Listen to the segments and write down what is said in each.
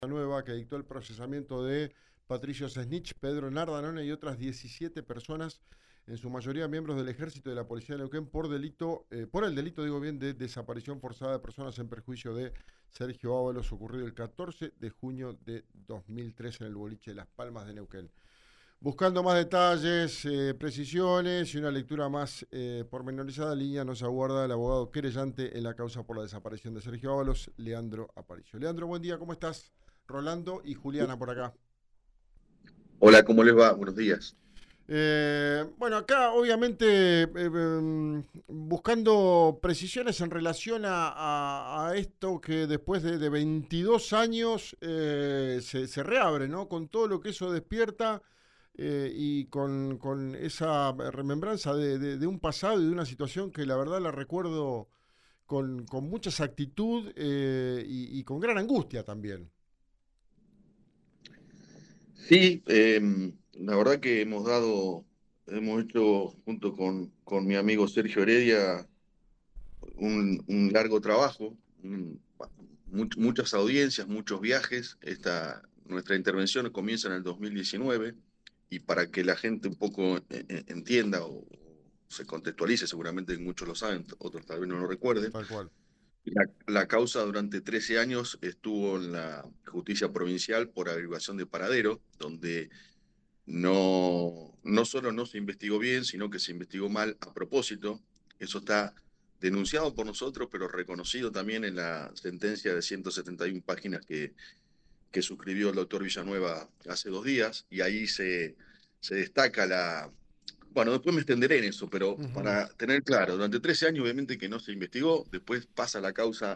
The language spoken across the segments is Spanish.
Nueva que dictó el procesamiento de Patricio Sesnich, Pedro Nardanone y otras 17 personas, en su mayoría miembros del Ejército y de la Policía de Neuquén, por el delito, digo bien, de desaparición forzada de personas en perjuicio de Sergio Ábalos, ocurrido el 14 de junio de 2003 en el boliche Las Palmas de Neuquén. Buscando más detalles, precisiones y una lectura más pormenorizada, línea nos aguarda el abogado querellante en la causa por la desaparición de Sergio Ábalos, Leandro Aparicio. Leandro, buen día, ¿cómo estás? Rolando y Juliana por acá. Hola, ¿cómo les va? Buenos días. Bueno, acá obviamente buscando precisiones en relación a esto que después de 22 años se reabre, ¿no? Con todo lo que eso despierta y con esa remembranza de un pasado y de una situación que la verdad la recuerdo con mucha exactitud y con gran angustia también. Sí, la verdad que hemos hecho junto con mi amigo Sergio Heredia un largo trabajo, muchas audiencias, muchos viajes. Nuestra intervención comienza en el 2019 y para que la gente un poco entienda o se contextualice, seguramente muchos lo saben, otros tal vez no lo recuerden. Tal cual. La causa durante 13 años estuvo en la justicia provincial por averiguación de paradero, donde no solo no se investigó bien, sino que se investigó mal a propósito. Eso está denunciado por nosotros, pero reconocido también en la sentencia de 171 páginas que suscribió el doctor Villanueva hace 2 días, y ahí se destaca bueno, después me extenderé en eso, pero Ujú. para tener claro, durante 13 años obviamente que no se investigó, después pasa la causa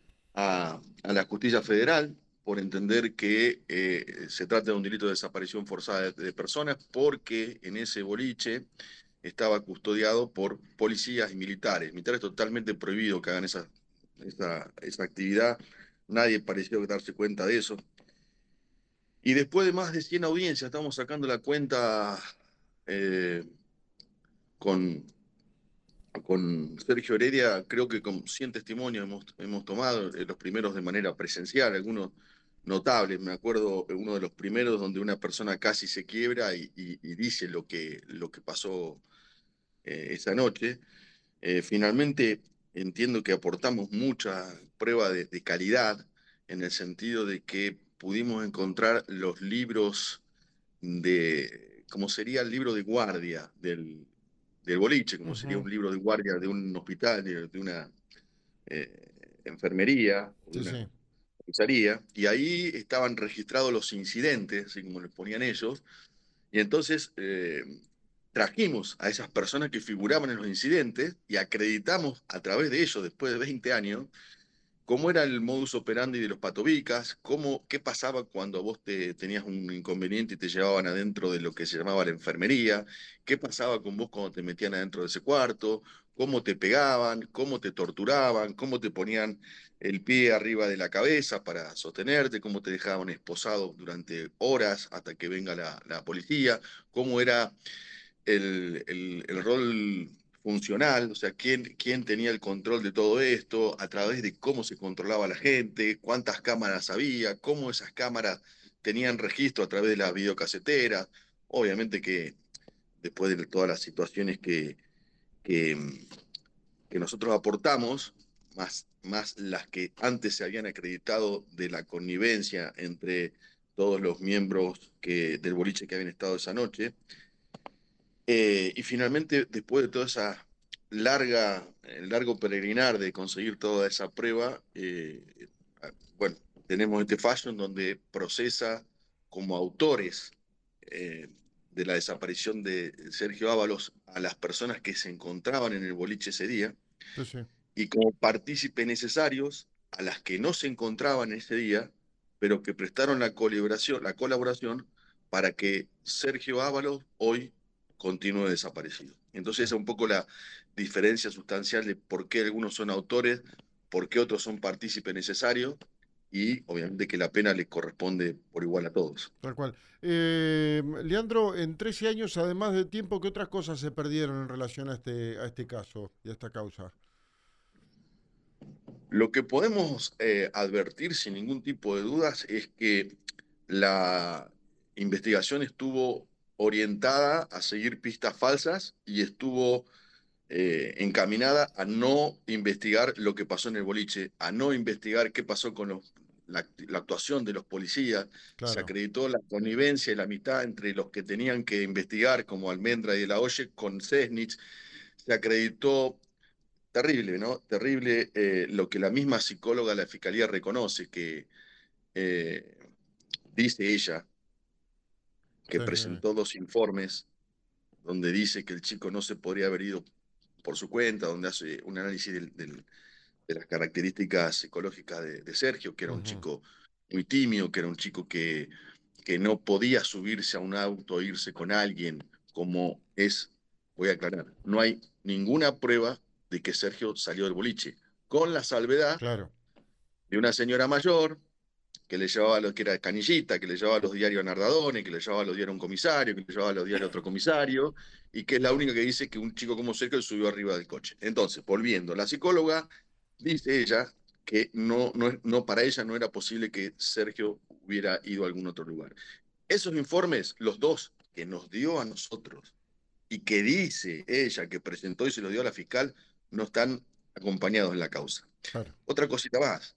a la justicia federal por entender que se trata de un delito de desaparición forzada de personas porque en ese boliche estaba custodiado por policías y militares. Militares totalmente prohibido que hagan esa actividad. Nadie pareció darse cuenta de eso. Y después de más de 100 audiencias, estamos sacando la cuenta eh, con, con Sergio Heredia, creo que con 100 testimonios hemos tomado, los primeros de manera presencial, algunos notables. Me acuerdo uno de los primeros donde una persona casi se quiebra y dice lo que pasó esa noche. Finalmente, entiendo que aportamos mucha prueba de calidad en el sentido de que pudimos encontrar los libros como sería el libro de guardia del boliche, como sería Ujú. un libro de guardia de un hospital, de una enfermería o de Sí, una sí. comisaría, y ahí estaban registrados los incidentes, así como les ponían ellos, y entonces trajimos a esas personas que figuraban en los incidentes y acreditamos a través de ellos, después de 20 años, cómo era el modus operandi de los patobicas, qué pasaba cuando vos tenías un inconveniente y te llevaban adentro de lo que se llamaba la enfermería, qué pasaba con vos cuando te metían adentro de ese cuarto, cómo te pegaban, cómo te torturaban, cómo te ponían el pie arriba de la cabeza para sostenerte, cómo te dejaban esposado durante horas hasta que venga la policía, cómo era el rol funcional, o sea, quién tenía el control de todo esto, a través de cómo se controlaba la gente, cuántas cámaras había, cómo esas cámaras tenían registro a través de las videocaseteras. Obviamente que después de todas las situaciones que, que nosotros aportamos, más las que antes se habían acreditado de la connivencia entre todos los miembros del boliche que habían estado esa noche, y finalmente, después de toda esa largo peregrinar de conseguir toda esa prueba, bueno, tenemos este fallo en donde procesa como autores eh, de la desaparición de Sergio Ábalos a las personas que se encontraban en el boliche ese día Sí, sí. y como partícipes necesarios a las que no se encontraban ese día, pero que prestaron la colaboración para que Sergio Ábalos hoy continúe desaparecido. Entonces esa es un poco la diferencia sustancial de por qué algunos son autores, por qué otros son partícipes necesarios y obviamente que la pena les corresponde por igual a todos. Tal cual. Leandro, en 13 años, además de tiempo, ¿qué otras cosas se perdieron en relación a este caso y a esta causa? Lo que podemos advertir sin ningún tipo de dudas es que la investigación estuvo orientada a seguir pistas falsas y estuvo encaminada a no investigar lo que pasó en el boliche, a no investigar qué pasó con la actuación de los policías. Se Claro. acreditó la connivencia y la amistad entre los que tenían que investigar, como Almendra y De La Hoye, con Cesnich. Se acreditó, terrible, ¿no? Terrible lo que la misma psicóloga de la Fiscalía reconoce, que eh, dice ella que Sí, sí, sí. presentó 2 informes donde dice que el chico no se podría haber ido por su cuenta, donde hace un análisis de las características psicológicas de Sergio, que era un Ujú. chico muy tímido, que era un chico que no podía subirse a un auto e irse con alguien, como es, voy a aclarar, no hay ninguna prueba de que Sergio salió del boliche, con la salvedad Claro. de una señora mayor que le llevaba lo que era canillita, que le llevaba los diarios a Nardadone, que le llevaba los diarios a un comisario, que le llevaba los diarios a otro comisario, y que es la única que dice que un chico como Sergio subió arriba del coche. Entonces, volviendo, la psicóloga dice ella que no, para ella no era posible que Sergio hubiera ido a algún otro lugar. Esos informes, los dos que nos dio a nosotros y que dice ella que presentó y se los dio a la fiscal, no están acompañados en la causa. Claro. Otra cosita más.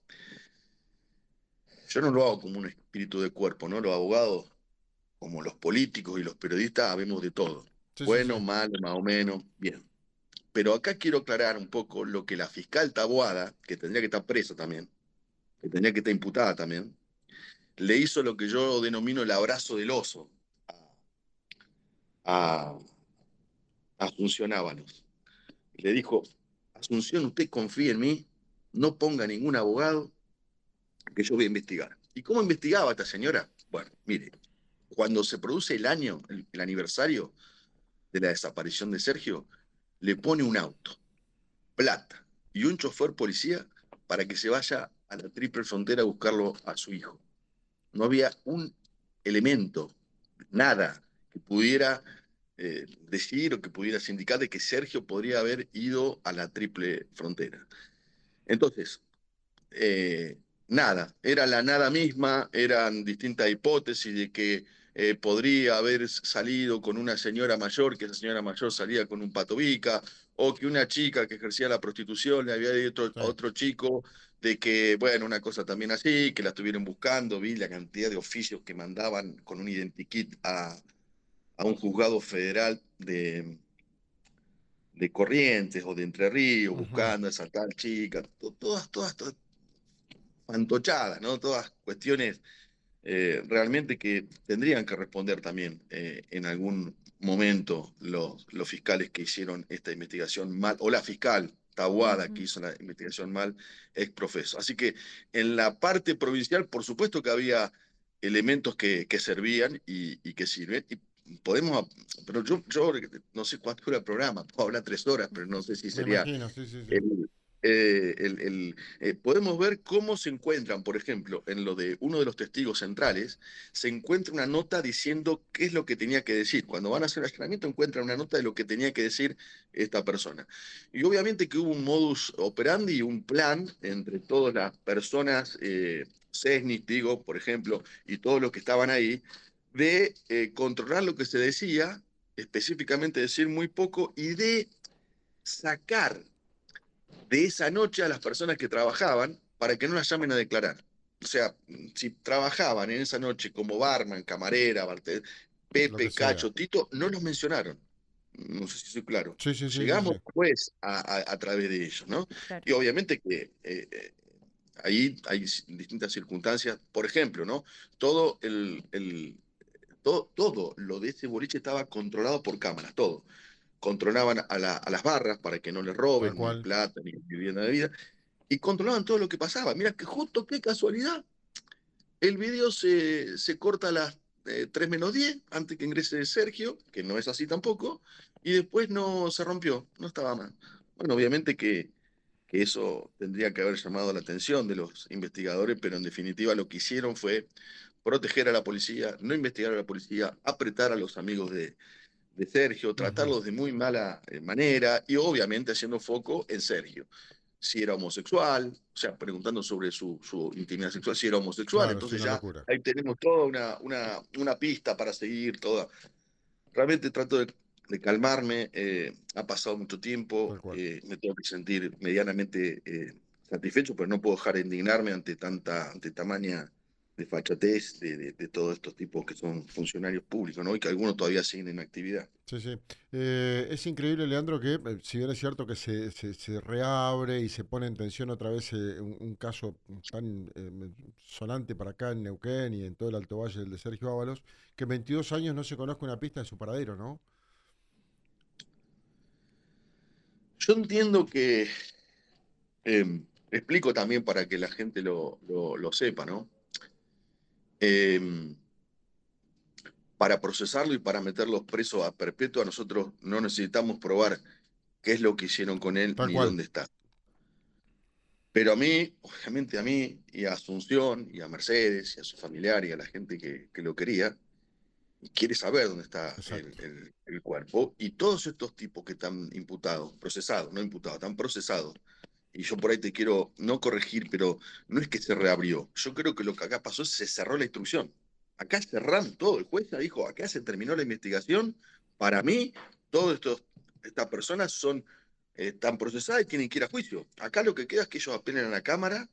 Yo no lo hago como un espíritu de cuerpo, ¿no? Los abogados, como los políticos y los periodistas, sabemos de todo. Sí, sí, sí. Bueno, malo, más o menos, bien. Pero acá quiero aclarar un poco lo que la fiscal Taboada, que tendría que estar presa también, que tendría que estar imputada también, le hizo lo que yo denomino el abrazo del oso a Asunción Ábalos. Le dijo, Asunción, usted confía en mí, no ponga ningún abogado, que yo voy a investigar. ¿Y cómo investigaba esta señora? Bueno, mire, cuando se produce el año, el aniversario de la desaparición de Sergio, le pone un auto, plata y un chofer policía para que se vaya a la triple frontera a buscarlo a su hijo. No había un elemento, nada, que pudiera decir o que pudiera indicar de que Sergio podría haber ido a la triple frontera. Entonces, nada, era la nada misma, eran distintas hipótesis de que podría haber salido con una señora mayor, que esa señora mayor salía con un patobica, o que una chica que ejercía la prostitución le había dicho Sí. a otro chico de que, bueno, una cosa también así, que la estuvieron buscando, vi la cantidad de oficios que mandaban con un identikit a un juzgado federal de Corrientes o de Entre Ríos, Ujú. buscando a esa tal chica, todas fantochadas, ¿no? Todas cuestiones realmente que tendrían que responder también en algún momento los fiscales que hicieron esta investigación mal, o la fiscal Taboada que Ujú. hizo la investigación mal, ex profeso. Así que en la parte provincial, por supuesto que había elementos que servían y que sirven. Y podemos, pero yo no sé cuánto dura el programa, puedo hablar 3 horas, pero no sé si Me sería imagino, sí, sí, sí. el, podemos ver cómo se encuentran, por ejemplo, en lo de uno de los testigos centrales, se encuentra una nota diciendo qué es lo que tenía que decir. Cuando van a hacer el allanamiento, encuentran una nota de lo que tenía que decir esta persona. Y obviamente que hubo un modus operandi y un plan entre todas las personas, Cesnis, digo, por ejemplo, y todos los que estaban ahí, de controlar lo que se decía, específicamente decir muy poco, y de sacar de esa noche a las personas que trabajaban para que no las llamen a declarar. O sea, si trabajaban en esa noche como barman, camarera, Lo que Pepe, sea. Cacho, Tito, no los mencionaron. No sé si soy claro. Sí, sí, sí, sí, Llegamos sí. pues a través de ellos, ¿no? Claro. Y obviamente que ahí hay distintas circunstancias. Por ejemplo, ¿no? Todo todo lo de ese boliche estaba controlado por cámaras, todo. Controlaban a las barras para que no les Tal roben ni cual. plata ni vivienda de vida y controlaban todo lo que pasaba. Mira que justo qué casualidad, el video se corta a las 3 menos 10 antes que ingrese Sergio, que no es así tampoco, y después no se rompió, no estaba mal. Bueno, obviamente que eso tendría que haber llamado la atención de los investigadores, pero en definitiva lo que hicieron fue proteger a la policía, no investigar a la policía, apretar a los amigos de Sergio, Ujú. tratarlos de muy mala manera y obviamente haciendo foco en Sergio. si era homosexual, o sea, preguntando sobre su intimidad sexual, si era homosexual. Claro, sí, Entonces una ya locura. ahí tenemos toda una pista para seguir, toda. Realmente trato de calmarme, ha pasado mucho tiempo, Tal cual. me tengo que sentir medianamente satisfecho, pero no puedo dejar de indignarme ante tamaña desfachatez de todos estos tipos que son funcionarios públicos, ¿no? Y que algunos todavía siguen en actividad. Sí, sí. Es increíble, Leandro, que si bien es cierto que se reabre y se pone en tensión otra vez un caso tan sonante para acá en Neuquén y en todo el Alto Valle, el de Sergio Ábalos, que en 22 años no se conozca una pista de su paradero, ¿no? Yo entiendo que, explico también para que la gente lo sepa, ¿no? Eh, para procesarlo y para meterlos presos a perpetua, nosotros no necesitamos probar qué es lo que hicieron con él Tal ni cual. dónde está. Pero a mí, obviamente a mí, y a Asunción, y a Mercedes, y a su familiar, y a la gente que lo quería, quiere saber dónde está Exacto. el cuerpo. Y todos estos tipos que están imputados, procesados, no imputados, están procesados. Y yo por ahí te quiero no corregir, pero no es que se reabrió. Yo creo que lo que acá pasó es que se cerró la instrucción. Acá cerraron todo. El juez ya dijo, acá se terminó la investigación. Para mí, todas estas personas están procesadas y tienen que ir a juicio. Acá lo que queda es que ellos apelen a la Cámara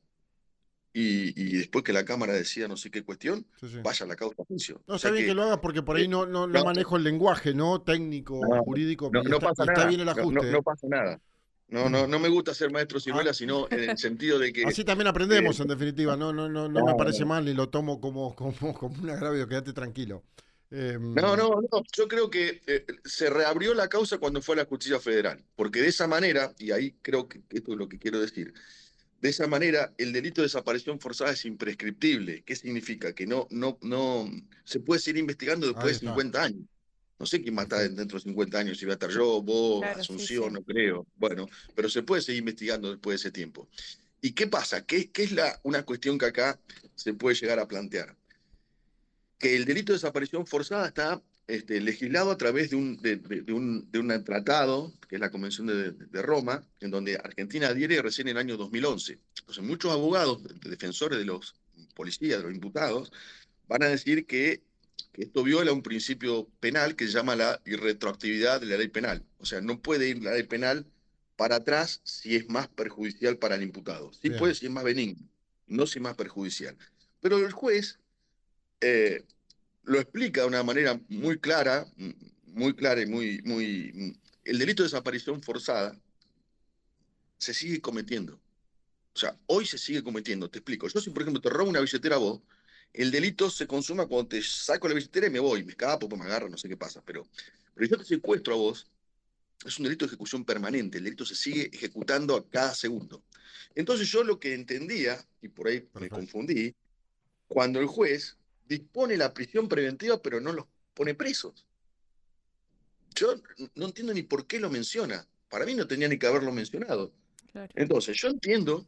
y después que la Cámara decida no sé qué cuestión, Sí, sí. vaya la causa a juicio. No, O está sea bien que que lo haga porque por ahí eh, no no, manejo el lenguaje, ¿no? Técnico, no, jurídico, no, no y pasa está nada, bien el no, ajuste, no ¿eh? pasa nada. No me gusta ser maestro Ah, ciruela, sino en el sentido de que así también aprendemos, en definitiva. No me parece no, mal ni lo tomo como un agravio. Quédate tranquilo. no, no, yo creo que se reabrió la causa cuando fue a la justicia federal, porque de esa manera, y ahí creo que esto es lo que quiero decir, de esa manera el delito de desaparición forzada es imprescriptible. ¿Qué significa? Que no se puede seguir investigando Ahí después de está. 50 años. No sé quién mata Perfecto. dentro de 50 años, si va a estar yo, vos, Claro, sí, Asunción, sí. no creo. Bueno, pero se puede seguir investigando después de ese tiempo. ¿Y qué pasa? ¿Qué es una cuestión que acá se puede llegar a plantear? Que el delito de desaparición forzada está legislado a través de un tratado, que es la Convención de Roma, en donde Argentina adhiere recién en el año 2011. Entonces, muchos abogados, defensores de los policías, de los imputados, van a decir que esto viola un principio penal que se llama la irretroactividad de la ley penal. O sea, no puede ir la ley penal para atrás si es más perjudicial para el imputado. Sí puede Bien. si es más benigno, no si es más perjudicial. Pero el juez eh, lo explica de una manera muy clara y el delito de desaparición forzada se sigue cometiendo. O sea, hoy se sigue cometiendo, te explico. Yo si, por ejemplo, te robo una billetera a vos, el delito se consuma cuando te saco la billetera y me voy, me escapo, pues me agarro, no sé qué pasa. Pero yo te secuestro a vos, es un delito de ejecución permanente, el delito se sigue ejecutando a cada segundo. Entonces yo lo que entendía, y por ahí me Perfecto. confundí, cuando el juez dispone la prisión preventiva, pero no los pone presos. Yo no entiendo ni por qué lo menciona. Para mí no tenía ni que haberlo mencionado. Claro. Entonces, yo entiendo,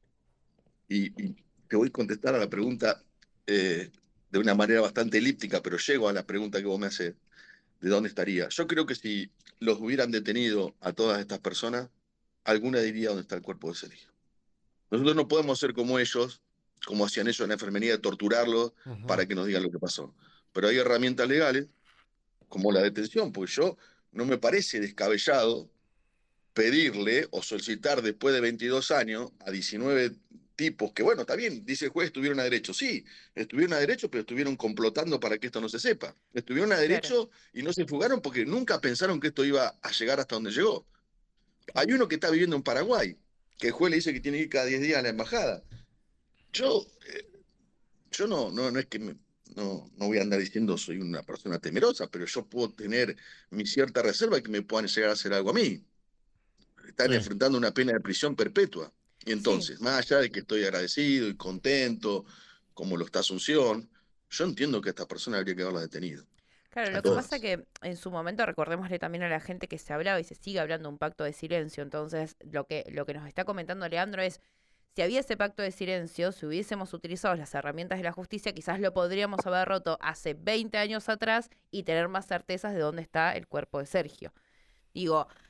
y te voy a contestar a la pregunta de una manera bastante elíptica, pero llego a la pregunta que vos me haces, ¿de dónde estaría? Yo creo que si los hubieran detenido a todas estas personas, alguna diría dónde está el cuerpo de Sergio. Nosotros no podemos ser como ellos, como hacían ellos en la enfermería, de torturarlos Ujú. para que nos digan lo que pasó. Pero hay herramientas legales, como la detención, porque yo no me parece descabellado pedirle o solicitar después de 22 años a 19 tipos que, bueno, está bien, dice el juez, estuvieron a derecho. Sí, estuvieron a derecho, pero estuvieron complotando para que esto no se sepa. Estuvieron a Claro. derecho y no se fugaron porque nunca pensaron que esto iba a llegar hasta donde llegó. Hay Claro. uno que está viviendo en Paraguay, que el juez le dice que tiene que ir cada 10 días a la embajada. Yo, yo no es que no voy a andar diciendo soy una persona temerosa, pero yo puedo tener mi cierta reserva de que me puedan llegar a hacer algo a mí. Están Sí. enfrentando una pena de prisión perpetua. Y Sí, entonces, más allá de que estoy agradecido y contento, como lo está Asunción, yo entiendo que a esta persona habría que haberla detenido. claro, A lo que pasa todas. que en su momento recordémosle también a la gente que se hablaba y se sigue hablando un pacto de silencio. Entonces, lo que nos está comentando Leandro es, si había ese pacto de silencio, si hubiésemos utilizado las herramientas de la justicia, quizás lo podríamos haber roto hace 20 años atrás y tener más certezas de dónde está el cuerpo de Sergio. Digo,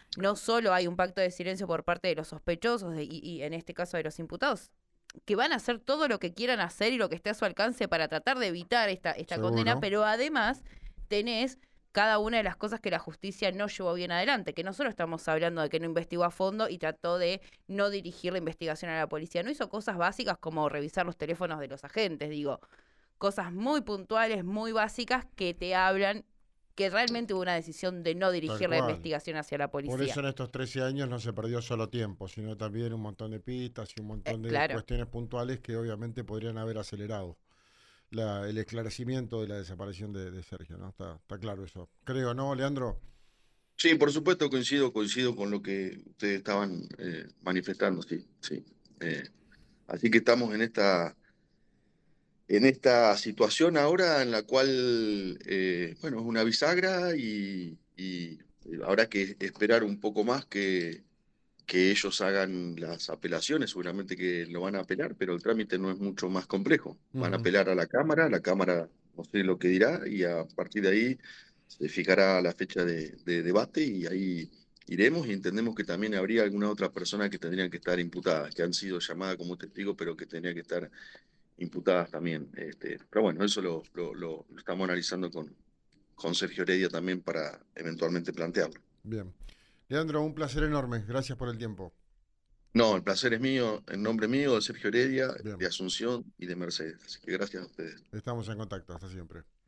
no solo hay un pacto de silencio por parte de los sospechosos y en este caso de los imputados, que van a hacer todo lo que quieran hacer y lo que esté a su alcance para tratar de evitar esta condena, Seguro. pero además tenés cada una de las cosas que la justicia no llevó bien adelante, que no solo estamos hablando de que no investigó a fondo y trató de no dirigir la investigación a la policía, no hizo cosas básicas como revisar los teléfonos de los agentes, digo, cosas muy puntuales, muy básicas que te hablan que realmente hubo una decisión de no dirigir la cual. investigación hacia la Por policía. eso en estos 13 años no se perdió solo tiempo, sino también un montón de pistas y un montón de Claro. cuestiones puntuales que obviamente podrían haber acelerado el esclarecimiento de la desaparición de Sergio, ¿no? Está claro eso. Creo, ¿no, Leandro? Sí, por supuesto, coincido con lo que ustedes estaban manifestando, sí, sí. Eh, Así que estamos en esta situación ahora en la cual, bueno, es una bisagra y habrá que esperar un poco más que ellos hagan las apelaciones, seguramente que lo van a apelar, pero el trámite no es mucho más complejo. Van a Ujú. apelar a la Cámara no sé lo que dirá, y a partir de ahí se fijará la fecha de debate y ahí iremos y entendemos que también habría alguna otra persona que tendrían que estar imputadas, que han sido llamadas como testigo, pero que tendrían que estar imputadas también. Pero bueno, eso lo estamos analizando con Sergio Heredia también para eventualmente plantearlo. Bien. Leandro, un placer enorme. Gracias por el tiempo. No, el placer es mío, en nombre mío, de Sergio Heredia, Bien. de Asunción y de Mercedes. Así que gracias a ustedes. Estamos en contacto. Hasta siempre.